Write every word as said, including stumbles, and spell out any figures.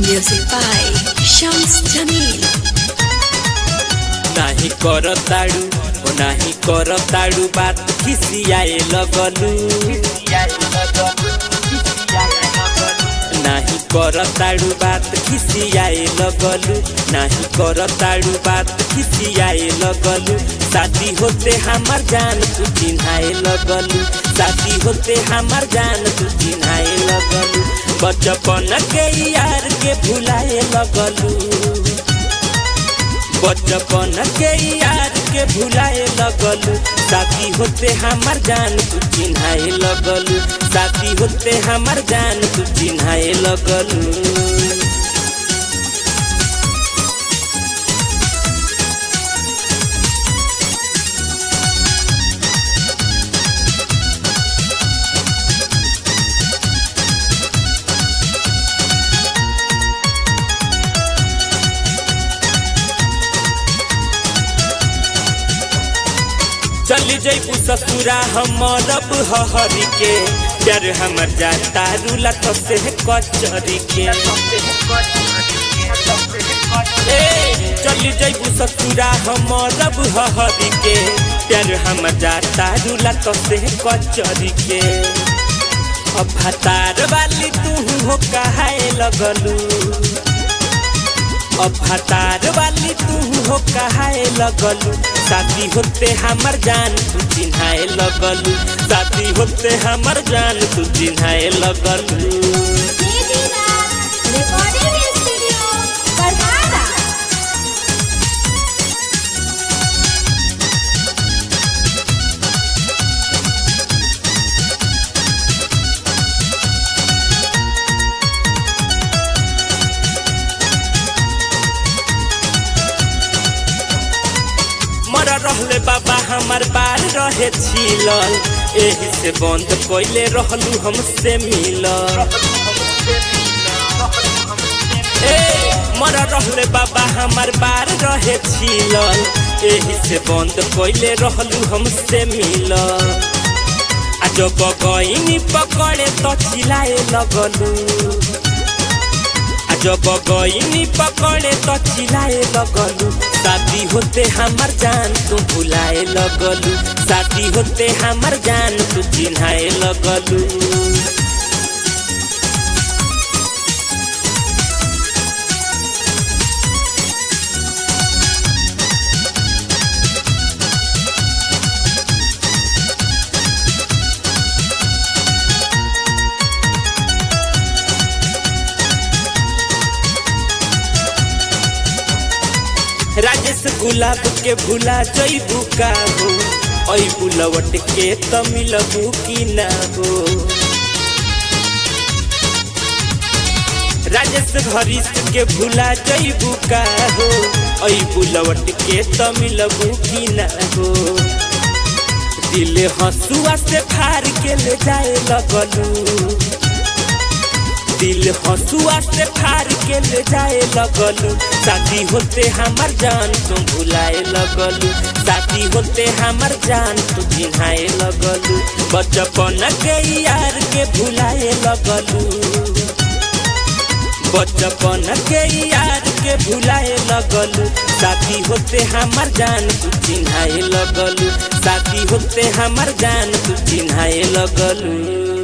Music by Shams Jamil. नाही कर ताड़ू ओ नाही कर ताड़ू बात खिसियाए लगलू नाही कर ताड़ू बात खिसियाए लगलू नाही कर ताड़ू बात खिसियाए लगलू साथी होते हमार जान तू चिन्हाए लगलू साथी होते हमार जान तू चिन्हाए लगलू बचपन के यार के भुलाए लगलू बचपन के यार के भुलाए लगलू साथी होते हमार जान तू चिन्हाए लगलू साथी होते हमार जान तू चिन्हाए लगलू। चली जैबू ससुरा हमर हरी के प्यार हमर जाता रूला तो से कचरी के चली जैबू ससुरा हमर हरी के प्यार हमर जाता रूला तो से कचरी के अब भतार वाली तू हो कहाए लगलू अब भतार वाली तू हो कहाए लगलू साथी होते हमार जान तू चिन्हाए लगलू साथी होते हमार जान तू चिन्हाए लगलू। रहले बाबा हमार बार रहे छिलल एही से बंद कोइले रहलू हमसे मिलल ए मरा रहले बाबा हमार बार रहे छिलल एही से बंद कोइले रहलू हमसे मिलल आ जब गइनी पकड़े तो चिल्लाए लगलू जब गइनी पकड़े तो चिल्लाए लगलू साथी होते हमार जान तू भुलाए लगलू साथी होते हमार जान तू चिन्हाए लगलू। राजेश गुलाब के भुला जइबू का हो ओई बुलवट के त मिलबू की ना हो राजेश हरीश के भुला जइबू का हो ओई बुलवट के त मिलबू की ना हो दिल हंसुआ से फाड़ के ले जाए लगलू दिल हंसुआ से फाड़ के ले जाए लगलू साथी होते हमार जान तू भुलाए लगलू साथी होते हमार जान तू चिन्हाए लगलू बचपन के यार के भुलाए लगलू बचपन के यार के भुलाए लगलू साथी होते हमार जान तू चिन्हाए लगलू साथी होते हमार जान तू चिन्हाए लगलू।